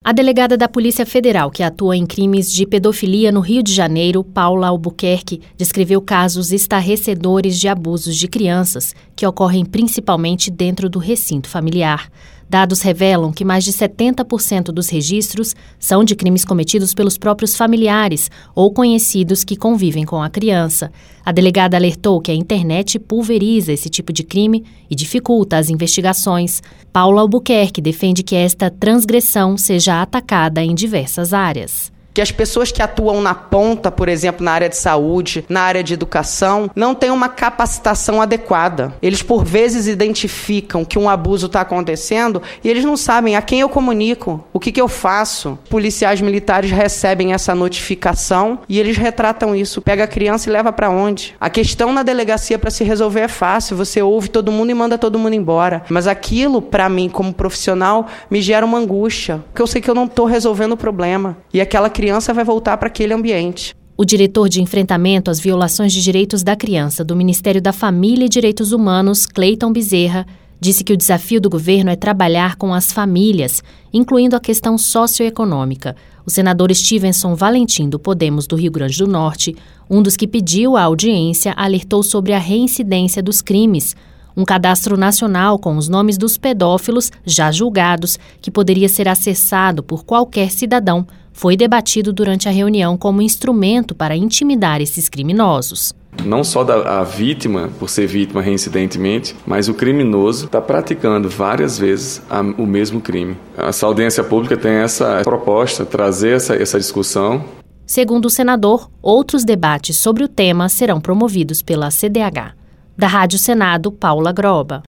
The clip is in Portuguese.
A delegada da Polícia Federal, que atua em crimes de pedofilia no Rio de Janeiro, Paula Albuquerque, descreveu casos estarrecedores de abusos de crianças que ocorrem principalmente dentro do recinto familiar. Dados revelam que mais de 70% dos registros são de crimes cometidos pelos próprios familiares ou conhecidos que convivem com a criança. A delegada alertou que a internet pulveriza esse tipo de crime e dificulta as investigações. Paula Albuquerque defende que esta transgressão seja atacada em diversas áreas. Que as pessoas que atuam na ponta, por exemplo, na área de saúde, na área de educação, não têm uma capacitação adequada. Eles, por vezes, identificam que um abuso está acontecendo e eles não sabem a quem eu comunico, o que eu faço. Policiais militares recebem essa notificação e eles retratam isso. Pega a criança e leva para onde? A questão na delegacia para se resolver é fácil. Você ouve todo mundo e manda todo mundo embora. Mas aquilo, para mim, como profissional, me gera uma angústia. Porque eu sei que eu não estou resolvendo o problema. E aquela criança vai voltar para aquele ambiente. O diretor de enfrentamento às violações de direitos da criança do Ministério da Família e Direitos Humanos, Cleiton Bezerra, disse que o desafio do governo é trabalhar com as famílias, incluindo a questão socioeconômica. O senador Stevenson Valentim, do Podemos do Rio Grande do Norte, um dos que pediu a audiência, alertou sobre a reincidência dos crimes. Um cadastro nacional com os nomes dos pedófilos já julgados, que poderia ser acessado por qualquer cidadão, foi debatido durante a reunião como instrumento para intimidar esses criminosos. Não só a vítima, por ser vítima reincidentemente, mas o criminoso está praticando várias vezes o mesmo crime. Essa audiência pública tem essa proposta, trazer essa discussão. Segundo o senador, outros debates sobre o tema serão promovidos pela CDH. Da Rádio Senado, Paula Groba.